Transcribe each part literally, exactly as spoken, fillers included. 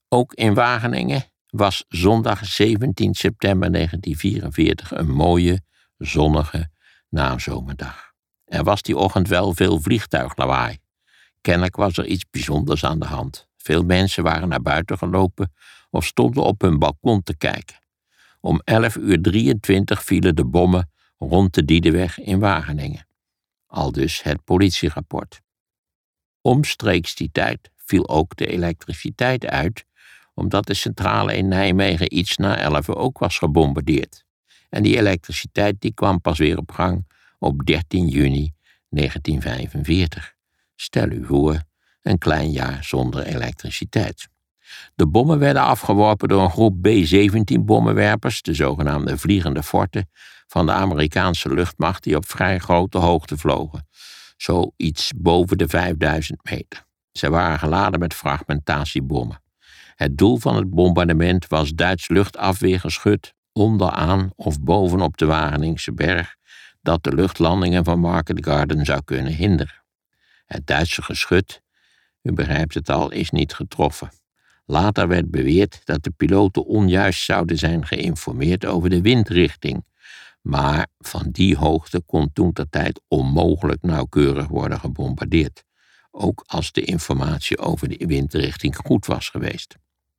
Ook in Wageningen was zondag zeventien september negentien vierenveertig een mooie, zonnige nazomerdag. Er was die ochtend wel veel vliegtuiglawaai. Kennelijk was er iets bijzonders aan de hand. Veel mensen waren naar buiten gelopen of stonden op hun balkon te kijken. Om elf uur drieëntwintig vielen de bommen rond de Diedenweg in Wageningen. Aldus het politierapport. Omstreeks die tijd viel ook de elektriciteit uit, omdat de centrale in Nijmegen iets na elf ook was gebombardeerd. En die elektriciteit die kwam pas weer op gang op dertien juni negentien vijfenveertig. Stel u voor, een klein jaar zonder elektriciteit. De bommen werden afgeworpen door een groep B zeventien bommenwerpers, de zogenaamde vliegende forten, van de Amerikaanse luchtmacht die op vrij grote hoogte vlogen, zoiets boven de vijfduizend meter. Ze waren geladen met fragmentatiebommen. Het doel van het bombardement was Duits luchtafweergeschut onderaan of bovenop de Wageningse berg, dat de luchtlandingen van Market Garden zou kunnen hinderen. Het Duitse geschut, u begrijpt het al, is niet getroffen. Later werd beweerd dat de piloten onjuist zouden zijn geïnformeerd over de windrichting, maar van die hoogte kon toentertijd onmogelijk nauwkeurig worden gebombardeerd, ook als de informatie over de windrichting goed was geweest.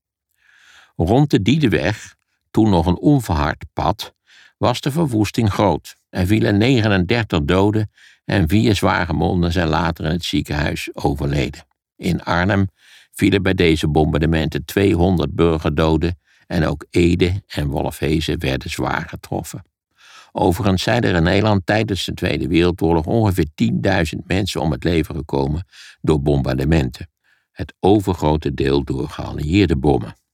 Rond de Diedenweg, toen nog een onverhard pad, was de verwoesting groot. Er vielen negenendertig doden en vier zwaargewonden zijn later in het ziekenhuis overleden. In Arnhem vielen bij deze bombardementen tweehonderd burgerdoden en ook Ede en Wolfhezen werden zwaar getroffen. Overigens zijn er in Nederland tijdens de Tweede Wereldoorlog ongeveer tienduizend mensen om het leven gekomen door bombardementen. Het overgrote deel door geallieerde bommen.